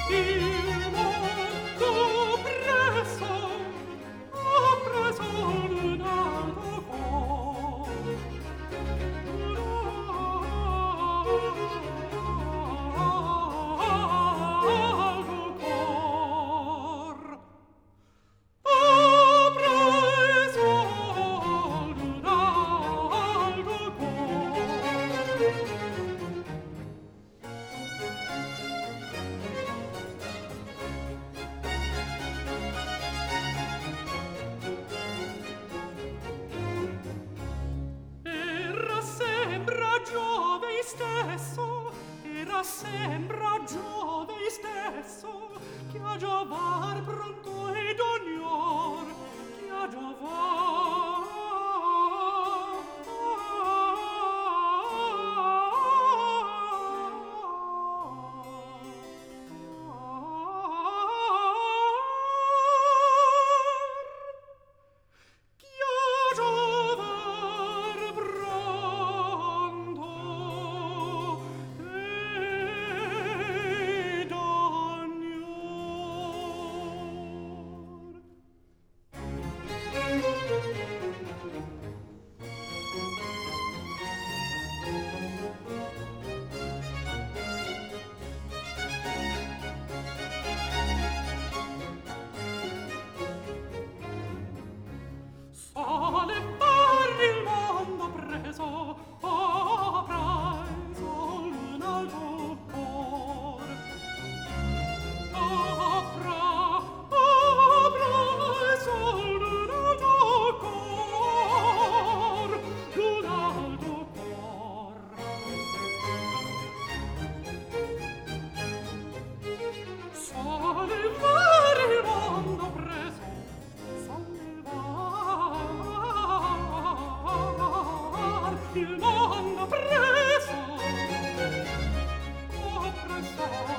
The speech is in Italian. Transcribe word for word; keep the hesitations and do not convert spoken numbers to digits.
il mondo preso ha preso un altro cor. Era sembra Giove stesso, era sembra Giove stesso, che a giovar pronto ed ognor, che a giovar. Chi a giovar pronto ed ognor. Sale per il mondo preso, ha preso un altro cor. Ha pre- ha preso un altro cor, un altro cor. Salvar il mondo preso, salvar il mondo preso, oh preso.